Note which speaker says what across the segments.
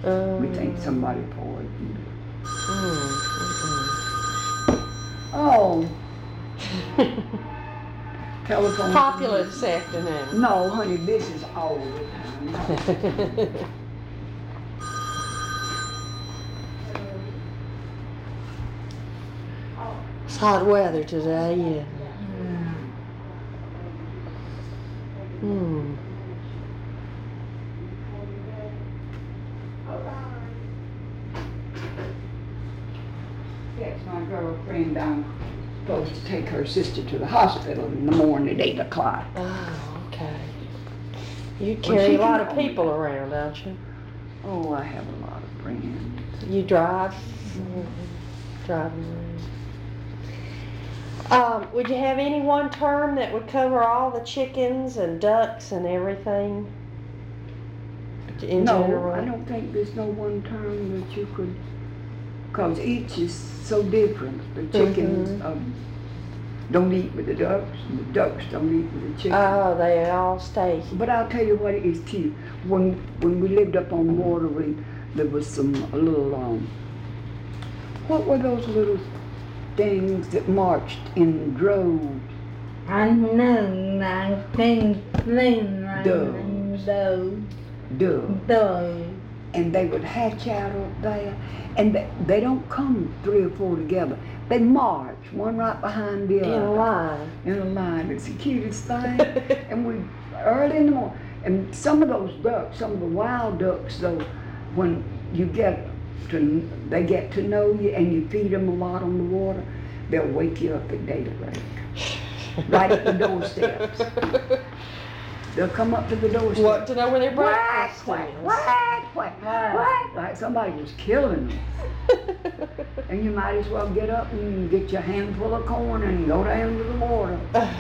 Speaker 1: We think somebody poisoned it. Oh. Telephone.
Speaker 2: Popular this afternoon.
Speaker 1: No, honey, this is all the time.
Speaker 2: It's hot weather today, yeah.
Speaker 1: Yes, my girlfriend, I'm supposed to take her sister to the hospital in the morning at 8 o'clock.
Speaker 2: Oh, okay. You carry a lot of people around, don't you?
Speaker 1: Oh, I have a lot of friends.
Speaker 2: You drive? Driving around. Would you have any one term that would cover all the chickens and ducks and everything? In
Speaker 1: No,
Speaker 2: general?
Speaker 1: I don't think there's no one term that you could, because each is so different. The chickens don't eat with the ducks, and the ducks don't eat with the chickens.
Speaker 2: Oh, they all stay.
Speaker 1: But I'll tell you what, it is cute. When we lived up on Waterloo, there was a little, what were those little things that marched in droves?
Speaker 3: I know, I think
Speaker 1: Doves. And they would hatch out up there, and they don't come 3 or 4 together. They march, one right behind the other.
Speaker 2: In a line.
Speaker 1: In a line. It's the cutest thing. And we, early in the morning, and some of those ducks, some of the wild ducks, though, when you they get to know you and you feed them a lot on the water, they'll wake you up at daybreak. Right at the doorsteps. They'll come up to the doorstep.
Speaker 2: Want to know where their breakfast
Speaker 1: Quack,
Speaker 2: is.
Speaker 1: quack, quack, quack, like somebody was killing them. And you might as well get up and get your handful of corn and go down to the water.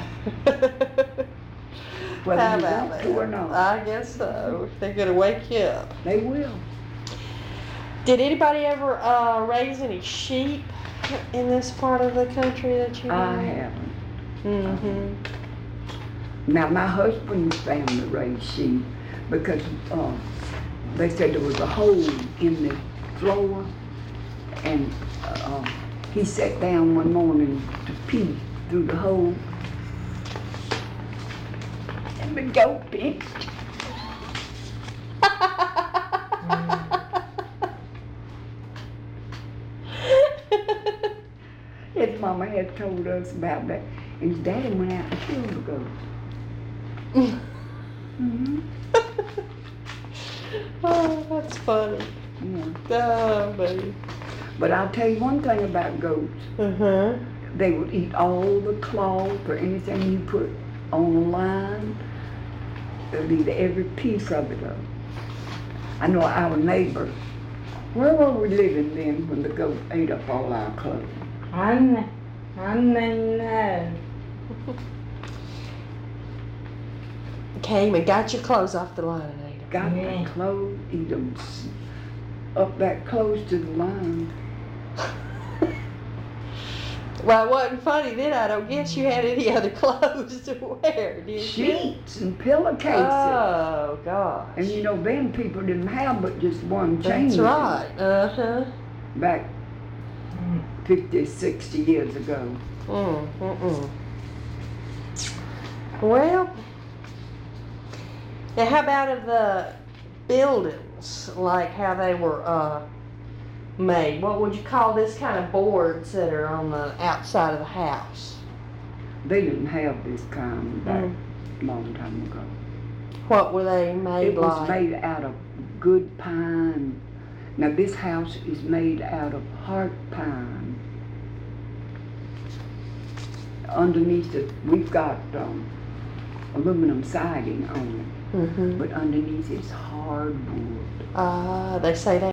Speaker 1: Whether
Speaker 2: How
Speaker 1: you
Speaker 2: about
Speaker 1: want to or not.
Speaker 2: I guess so. They're going to wake you up.
Speaker 1: They will.
Speaker 2: Did anybody ever raise any sheep in this part of the country that you know?
Speaker 1: I haven't.
Speaker 2: Mm-hmm.
Speaker 1: Now, my husband's family raised sheep because they said there was a hole in the floor, and he sat down one morning to pee through the hole, and the goat pinched. His mama had told us about that, and his daddy went out and killed the goat. Mm-hmm.
Speaker 2: Oh, that's funny.
Speaker 1: Yeah.
Speaker 2: Oh, baby.
Speaker 1: But I'll tell you one thing about goats.
Speaker 2: Uh-huh.
Speaker 1: They would eat all the cloth or anything you put on a line. They'll eat every piece of it up. I know our neighbor, where were we living then when the goat ate up all our clothes?
Speaker 3: I know.
Speaker 2: Came and got your clothes off the line, Ada.
Speaker 1: Got the clothes, eat them up that close to the line.
Speaker 2: Well, it wasn't funny then. I don't guess you had any other clothes to wear, did you?
Speaker 1: Sheets and pillowcases.
Speaker 2: Oh, gosh.
Speaker 1: And you know, then people didn't have but just one change.
Speaker 2: That's right. Uh-huh.
Speaker 1: Back 50, 60 years ago.
Speaker 2: Well, now how about of the buildings, like how they were made? What would you call this kind of boards that are on the outside of the house?
Speaker 1: They didn't have this kind back a long time ago.
Speaker 2: What were they made
Speaker 1: It was
Speaker 2: like?
Speaker 1: made out of good pine. Now this house is made out of heart pine. Underneath it, we've got aluminum siding on it, but underneath it's hardwood.
Speaker 2: They say they